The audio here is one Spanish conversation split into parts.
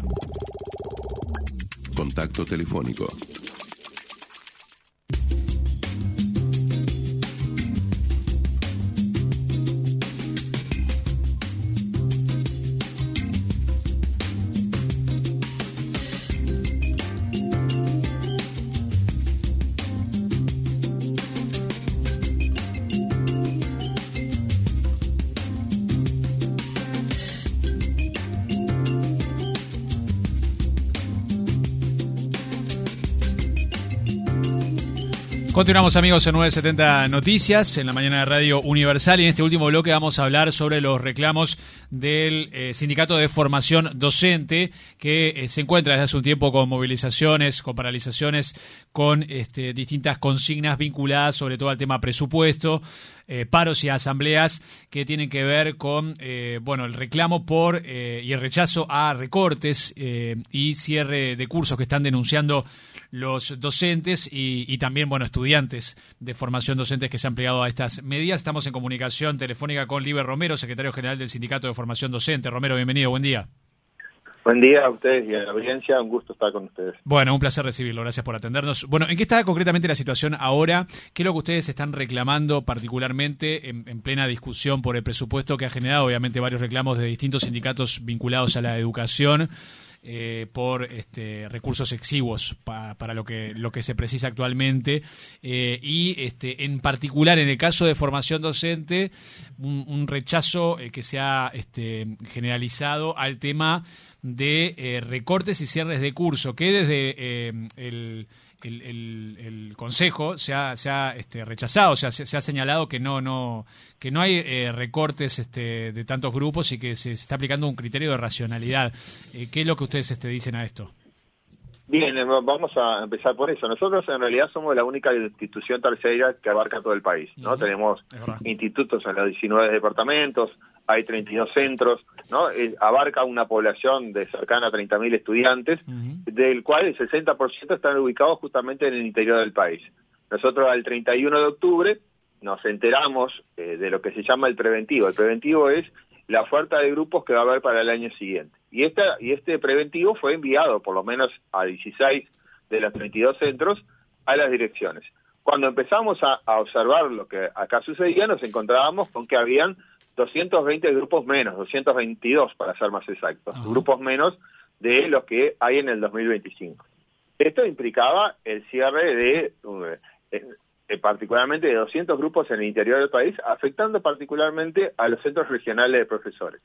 Contacto telefónico. Continuamos, amigos, en 970 Noticias, en la mañana de Radio Universal, y en este último bloque vamos a hablar sobre los reclamos del Sindicato de Formación Docente, que se encuentra desde hace un tiempo con movilizaciones, con paralizaciones, con distintas consignas vinculadas sobre todo al tema presupuesto, paros y asambleas que tienen que ver con el reclamo por y el rechazo a recortes y cierre de cursos que están denunciando los docentes y también, estudiantes de formación docentes que se han plegado a estas medidas. Estamos en comunicación telefónica con Liber Romero, secretario general del Sindicato de Formación Docente. Romero, bienvenido, buen día. Buen día a ustedes y a la audiencia, un gusto estar con ustedes. Bueno, un placer recibirlo, gracias por atendernos. Bueno, ¿en qué está concretamente la situación ahora? ¿Qué es lo que ustedes están reclamando particularmente en plena discusión por el presupuesto que ha generado, obviamente, varios reclamos de distintos sindicatos vinculados a la educación? Por recursos exiguos para lo que se precisa actualmente en particular en el caso de formación docente un rechazo que se ha generalizado al tema de recortes y cierres de curso que desde el Consejo se ha rechazado, o sea, se ha señalado que no hay recortes de tantos grupos y que se está aplicando un criterio de racionalidad. ¿Qué es lo que ustedes dicen a esto? Bien, vamos a empezar por eso. Nosotros en realidad somos la única institución terciaria que abarca todo el país, ¿no? Tenemos institutos en los 19 departamentos, hay 32 centros, ¿no? Abarca una población de cercana a 30.000 estudiantes, del cual el 60% están ubicados justamente en el interior del país. Nosotros al 31 de octubre nos enteramos de lo que se llama el preventivo. El preventivo es la oferta de grupos que va a haber para el año siguiente. Y este preventivo fue enviado por lo menos a 16 de los 32 centros a las direcciones. Cuando empezamos a observar lo que acá sucedía, nos encontrábamos con que habían 220 grupos menos, 222 para ser más exactos, grupos menos de los que hay en el 2025. Esto implicaba el cierre de particularmente de 200 grupos en el interior del país, afectando particularmente a los centros regionales de profesores.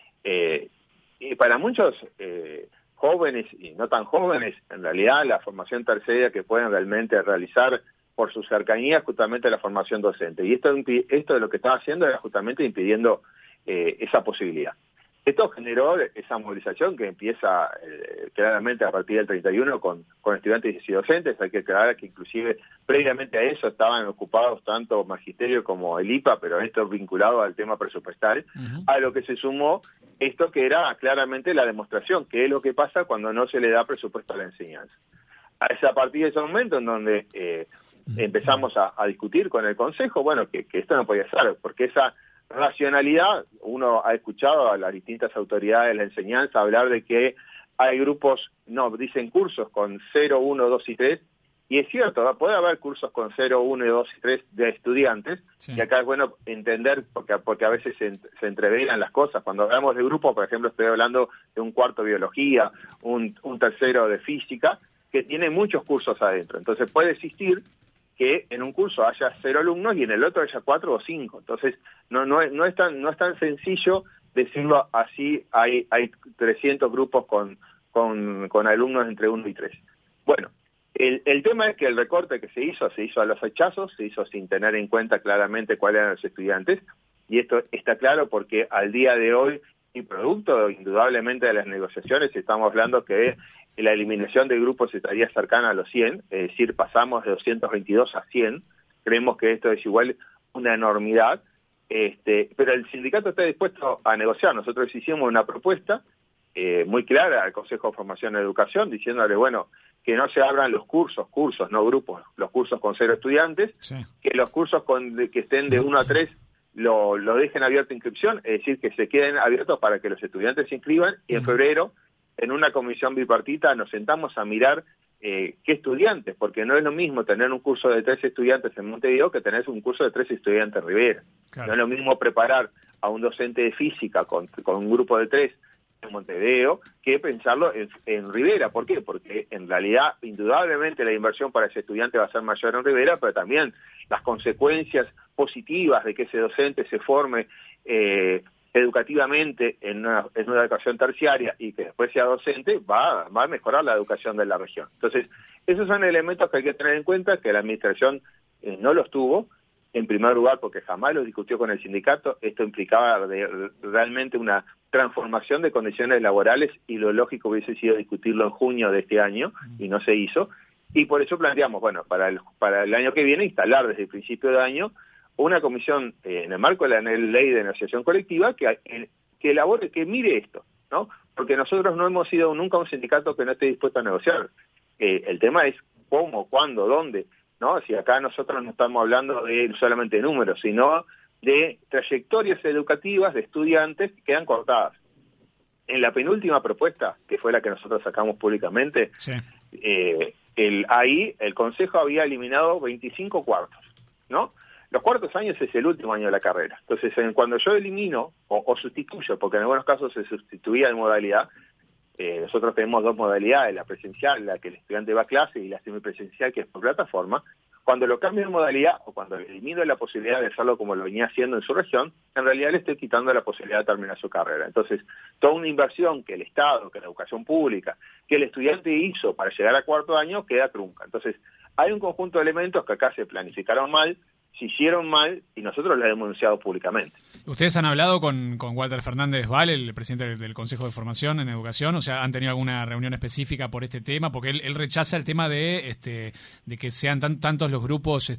Y para muchos jóvenes y no tan jóvenes, en realidad la formación terciaria que pueden realmente realizar por su cercanía justamente a la formación docente. Y esto de lo que estaba haciendo era justamente impidiendo esa posibilidad. Esto generó esa movilización que empieza claramente a partir del 31 con estudiantes y docentes. Hay que aclarar que inclusive previamente a eso estaban ocupados tanto Magisterio como el IPA, pero esto vinculado al tema presupuestal, a lo que se sumó esto que era claramente la demostración, que es lo que pasa cuando no se le da presupuesto a la enseñanza. Es a partir de ese momento en donde empezamos a discutir con el Consejo, que esto no podía ser, porque esa racionalidad, uno ha escuchado a las distintas autoridades de la enseñanza hablar de que hay grupos, dicen cursos con 0, 1, 2 y 3, y es cierto, puede haber cursos con 0, 1, 2 y 3 de estudiantes, sí. Y acá es bueno entender, porque a veces se entreveran las cosas. Cuando hablamos de grupos, por ejemplo, estoy hablando de un cuarto de biología, un tercero de física, que tiene muchos cursos adentro. Entonces puede existir que en un curso haya 0 alumnos y en el otro haya 4 o 5. Entonces no es tan sencillo decirlo así. Hay 300 grupos con alumnos entre 1 y 3. Bueno, el tema es que el recorte que se hizo a los hachazos, se hizo sin tener en cuenta claramente cuáles eran los estudiantes, y esto está claro porque al día de hoy, y producto indudablemente de las negociaciones, estamos hablando que la eliminación de grupos estaría cercana a los 100, es decir, pasamos de 222 a 100, creemos que esto es igual una enormidad, pero el sindicato está dispuesto a negociar. Nosotros hicimos una propuesta muy clara al Consejo de Formación y Educación, diciéndole, que no se abran los cursos, no grupos, los cursos con 0 estudiantes, sí. Que los cursos que estén de 1 a 3 lo dejen abierto a inscripción, es decir, que se queden abiertos para que los estudiantes se inscriban, y en febrero en una comisión bipartita nos sentamos a mirar qué estudiantes, porque no es lo mismo tener un curso de 3 estudiantes en Montevideo que tener un curso de 3 estudiantes en Rivera. Claro. No es lo mismo preparar a un docente de física con un grupo de 3 en Montevideo que pensarlo en Rivera. ¿Por qué? Porque en realidad, indudablemente, la inversión para ese estudiante va a ser mayor en Rivera, pero también las consecuencias positivas de que ese docente se forme educativamente en una educación terciaria y que después sea docente, va a mejorar la educación de la región. Entonces, esos son elementos que hay que tener en cuenta, que la administración no los tuvo, en primer lugar porque jamás los discutió con el sindicato. Esto implicaba realmente una transformación de condiciones laborales y lo lógico hubiese sido discutirlo en junio de este año y no se hizo. Y por eso planteamos, bueno, para el año que viene instalar desde el principio de año una comisión en el marco de la ley de negociación colectiva que elabore, que mire esto, ¿no? Porque nosotros no hemos sido nunca un sindicato que no esté dispuesto a negociar. El tema es cómo, cuándo, dónde, ¿no? Si acá nosotros no estamos hablando solamente de números, sino de trayectorias educativas de estudiantes que quedan cortadas. En la penúltima propuesta, que fue la que nosotros sacamos públicamente, sí. Ahí el Consejo había eliminado 25 cuartos, ¿no? Los cuartos años es el último año de la carrera. Entonces, cuando yo elimino o sustituyo, porque en algunos casos se sustituía de modalidad, nosotros tenemos 2 modalidades, la presencial, la que el estudiante va a clase, y la semipresencial, que es por plataforma. Cuando lo cambio de modalidad o cuando le elimino la posibilidad de hacerlo como lo venía haciendo en su región, en realidad le estoy quitando la posibilidad de terminar su carrera. Entonces, toda una inversión que el Estado, que la educación pública, que el estudiante hizo para llegar a cuarto año, queda trunca. Entonces, hay un conjunto de elementos que acá se planificaron mal, se hicieron mal y nosotros lo hemos denunciado públicamente. ¿Ustedes han hablado con Walter Fernández Val, el presidente del Consejo de Formación en Educación? O sea, ¿han tenido alguna reunión específica por este tema? Porque él rechaza el tema de que sean tantos los grupos,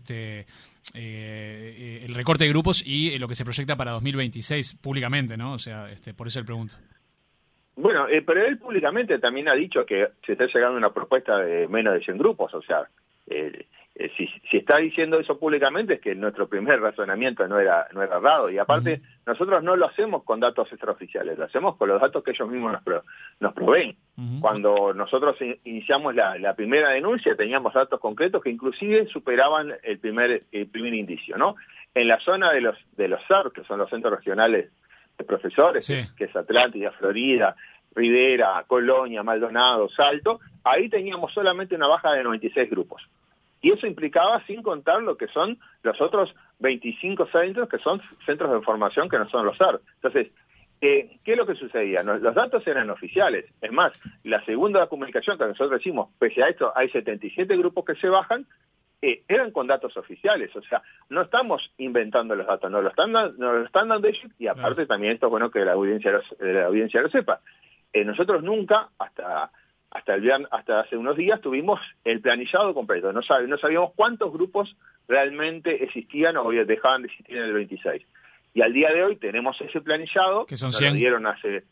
el recorte de grupos y lo que se proyecta para 2026 públicamente, ¿no? O sea, por eso le pregunto. Bueno, pero él públicamente también ha dicho que se está llegando a una propuesta de menos de 100 grupos, o sea... Si está diciendo eso públicamente es que nuestro primer razonamiento no era errado, y aparte nosotros no lo hacemos con datos extraoficiales, lo hacemos con los datos que ellos mismos nos proveen. Cuando nosotros iniciamos la primera denuncia teníamos datos concretos que inclusive superaban el primer indicio, ¿no? En la zona de los CER, que son los centros regionales de profesores, sí, que es Atlántida, Florida, Rivera, Colonia, Maldonado, Salto, ahí teníamos solamente una baja de 96 grupos. Y eso implicaba sin contar lo que son los otros 25 centros, que son centros de formación que no son los CER. Entonces, ¿qué es lo que sucedía? Los datos eran oficiales. Es más, la segunda comunicación que nosotros decimos, pese a esto, hay 77 grupos que se bajan, eran con datos oficiales. O sea, no estamos inventando los datos, nos lo están dando ellos, y aparte también esto es bueno que la audiencia lo sepa. Nosotros nunca, hasta hace unos días, tuvimos el planillado completo. No sabíamos cuántos grupos realmente existían o dejaban de existir en el 26. Y al día de hoy tenemos ese planillado, que nos lo dieron hace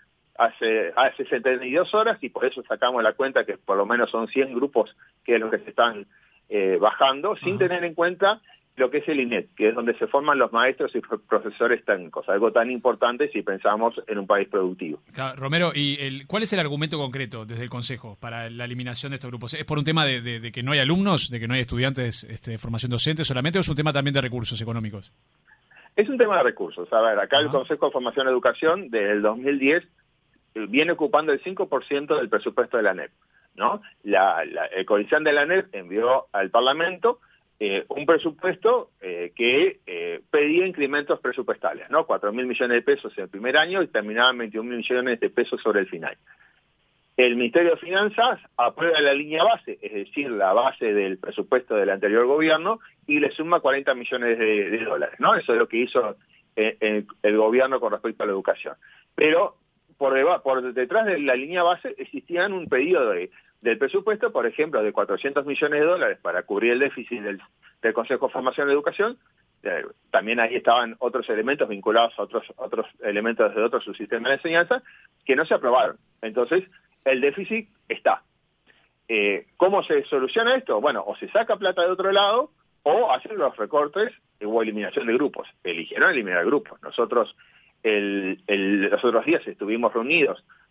72 horas, y por eso sacamos la cuenta que por lo menos son 100 grupos que es lo que se están bajando, sin tener en cuenta lo que es el INET, que es donde se forman los maestros y profesores técnicos, algo tan importante si pensamos en un país productivo. Claro, Romero, ¿y cuál es el argumento concreto desde el Consejo para la eliminación de estos grupos? ¿Es por un tema de que no hay alumnos, de que no hay estudiantes de formación docente solamente, o es un tema también de recursos económicos? Es un tema de recursos. A ver, acá el Consejo de Formación y Educación, desde el 2010, viene ocupando el 5% del presupuesto de la ANEP, ¿no? El CODICEN de la ANEP envió al Parlamento un presupuesto que pedía incrementos presupuestales, ¿no? 4.000 millones de pesos en el primer año y terminaban 21.000 millones de pesos sobre el final. El Ministerio de Finanzas aprueba la línea base, es decir, la base del presupuesto del anterior gobierno, y le suma 40 millones de dólares, ¿no? Eso es lo que hizo el gobierno con respecto a la educación. Pero por detrás de la línea base existían un pedido del presupuesto, por ejemplo, de 400 millones de dólares para cubrir el déficit del Consejo de Formación y Educación. También ahí estaban otros elementos vinculados a otros elementos de otro subsistema de enseñanza que no se aprobaron. Entonces, el déficit está. ¿Cómo se soluciona esto? Bueno, o se saca plata de otro lado o hacen los recortes o eliminación de grupos. Eligieron eliminar grupos. Nosotros los otros días estuvimos reunidos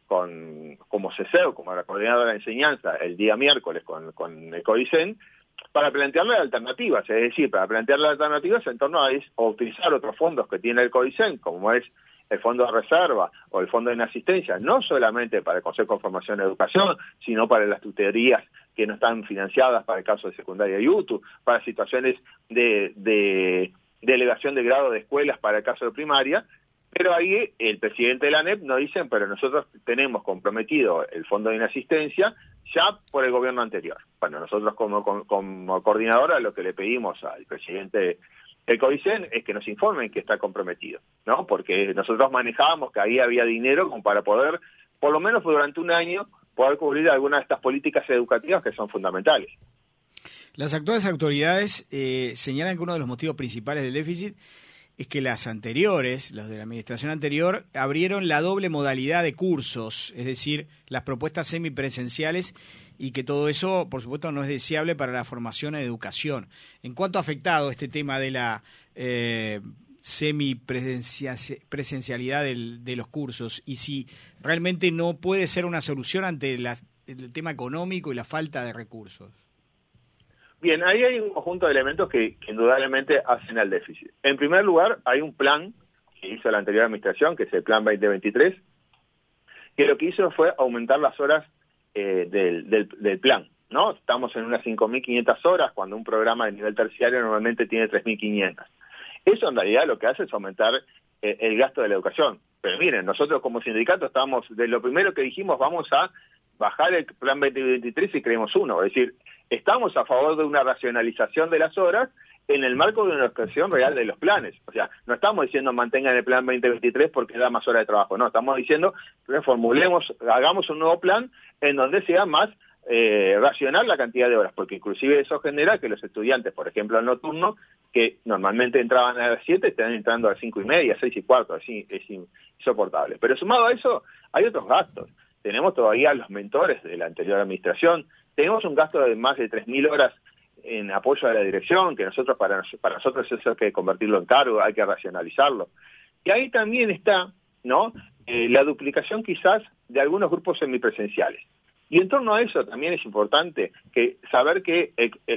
como CESEU, como la coordinadora de enseñanza, el día miércoles con el CODICEN, para plantearle alternativas, es decir, para plantearle alternativas en torno a utilizar otros fondos que tiene el CODICEN, como es el Fondo de Reserva o el Fondo de Inasistencia, no solamente para el Consejo de Formación y Educación, sino para las tutorías que no están financiadas para el caso de secundaria y UTU, para situaciones de elevación de grado de escuelas para el caso de primaria, pero ahí el presidente de la ANEP nos dice, pero nosotros tenemos comprometido el Fondo de Inasistencia ya por el gobierno anterior. Bueno, nosotros como coordinadora lo que le pedimos al presidente del CODICEN es que nos informen que está comprometido, ¿no? Porque nosotros manejábamos que ahí había dinero como para poder, por lo menos durante un año, poder cubrir algunas de estas políticas educativas que son fundamentales. Las actuales autoridades señalan que uno de los motivos principales del déficit es que las anteriores, los de la administración anterior, abrieron la doble modalidad de cursos, es decir, las propuestas semipresenciales, y que todo eso, por supuesto, no es deseable para la formación y educación. ¿En cuánto ha afectado este tema de la semipresencialidad de los cursos? Y si realmente no puede ser una solución ante el tema económico y la falta de recursos. Bien, ahí hay un conjunto de elementos que indudablemente hacen al déficit. En primer lugar, hay un plan que hizo la anterior administración, que es el Plan 2023, que lo que hizo fue aumentar las horas del plan, ¿no? Estamos en unas 5.500 horas, cuando un programa de nivel terciario normalmente tiene 3.500. Eso en realidad lo que hace es aumentar el gasto de la educación. Pero miren, nosotros como sindicato estamos, de lo primero que dijimos, vamos a bajar el Plan 2023 y creemos uno, es decir, estamos a favor de una racionalización de las horas en el marco de una educación real de los planes. O sea, no estamos diciendo mantengan el Plan 2023 porque da más horas de trabajo, no, estamos diciendo reformulemos, hagamos un nuevo plan en donde sea más racional la cantidad de horas, porque inclusive eso genera que los estudiantes, por ejemplo, al nocturno, que normalmente entraban a las 7, están entrando a las 5:30, 6:15, así es insoportable. Pero sumado a eso, hay otros gastos. Tenemos todavía los mentores de la anterior administración, tenemos un gasto de más de 3.000 horas en apoyo a la dirección, que nosotros para nosotros eso hay que convertirlo en cargo, hay que racionalizarlo. Y ahí también está, ¿no?, la duplicación quizás de algunos grupos semipresenciales. Y en torno a eso también es importante saber que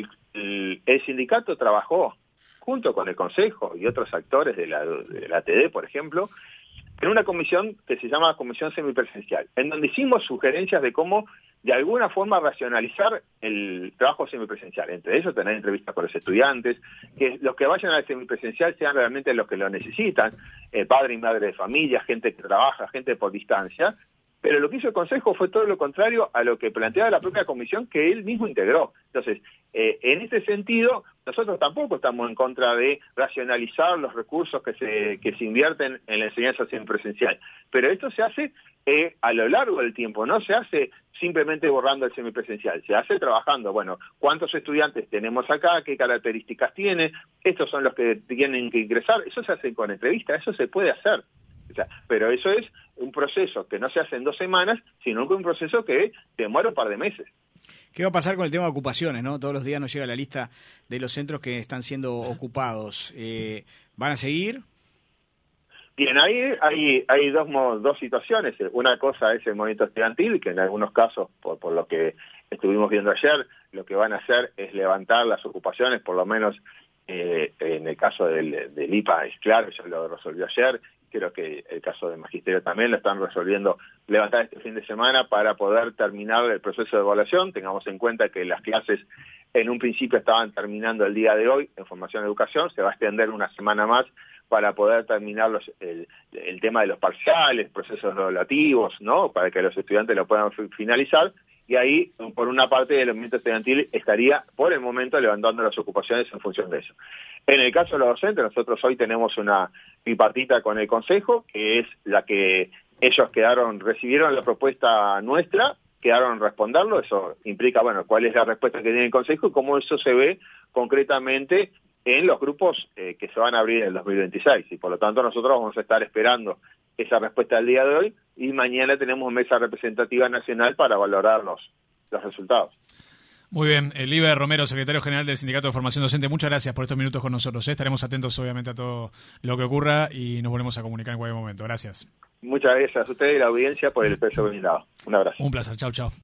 el sindicato trabajó junto con el Consejo y otros actores de la ATD, por ejemplo, en una comisión que se llama Comisión Semipresencial, en donde hicimos sugerencias de cómo, de alguna forma, racionalizar el trabajo semipresencial. Entre ellos, tener entrevistas con los estudiantes, que los que vayan al semipresencial sean realmente los que lo necesitan, padre y madre de familia, gente que trabaja, gente por distancia. Pero lo que hizo el Consejo fue todo lo contrario a lo que planteaba la propia comisión que él mismo integró. Entonces, en ese sentido, nosotros tampoco estamos en contra de racionalizar los recursos que se invierten en la enseñanza semipresencial. Pero esto se hace a lo largo del tiempo, no se hace simplemente borrando el semipresencial, se hace trabajando, bueno, ¿cuántos estudiantes tenemos acá? ¿Qué características tiene? Estos son los que tienen que ingresar. Eso se hace con entrevistas, eso se puede hacer. O sea, pero eso es un proceso que no se hace en 2 semanas, sino que un proceso que demora un par de meses. ¿Qué va a pasar con el tema de ocupaciones, no? Todos los días nos llega la lista de los centros que están siendo ocupados. ¿Van a seguir? Bien, hay dos situaciones. Una cosa es el movimiento estudiantil, que en algunos casos, por lo que estuvimos viendo ayer, lo que van a hacer es levantar las ocupaciones, por lo menos en el caso del IPA es claro, ya lo resolvió ayer. Creo que el caso de Magisterio también lo están resolviendo, levantar este fin de semana para poder terminar el proceso de evaluación. Tengamos en cuenta que las clases en un principio estaban terminando el día de hoy en formación y educación, se va a extender una semana más para poder terminar el tema de los parciales, procesos evaluativos, ¿no?, para que los estudiantes lo puedan finalizar. Y ahí, por una parte, el movimiento estudiantil estaría, por el momento, levantando las ocupaciones en función de eso. En el caso de los docentes, nosotros hoy tenemos una bipartita con el Consejo, que es la que ellos recibieron la propuesta nuestra, quedaron en responderlo. Eso implica, bueno, cuál es la respuesta que tiene el Consejo y cómo eso se ve concretamente en los grupos que se van a abrir en el 2026. Y por lo tanto, nosotros vamos a estar esperando esa respuesta del día de hoy y mañana tenemos mesa representativa nacional para valorar los resultados. Muy bien, Liber Romero, secretario general del Sindicato de Formación Docente, muchas gracias por estos minutos con nosotros. Estaremos atentos obviamente a todo lo que ocurra y nos volvemos a comunicar en cualquier momento. Gracias. Muchas gracias a ustedes y a la audiencia por el peso brindado. Un abrazo. Un placer, chau, chau.